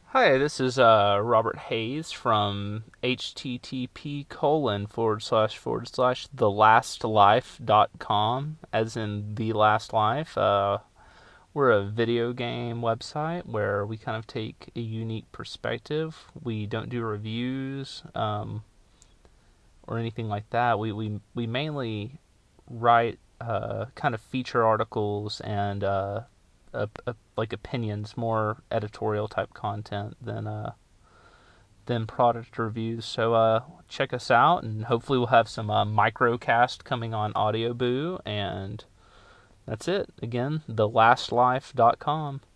Hi, this is Robert Hayes from http://thelastlife.com, as in The Last Life. We're a video game website where we kind of take a unique perspective. We don't do reviews or anything like that. We mainly write kind of feature articles and like opinions, more editorial type content than product reviews. So check us out, and hopefully we'll have some microcast coming on Audio Boo, and that's it. Again, thelastlife.com.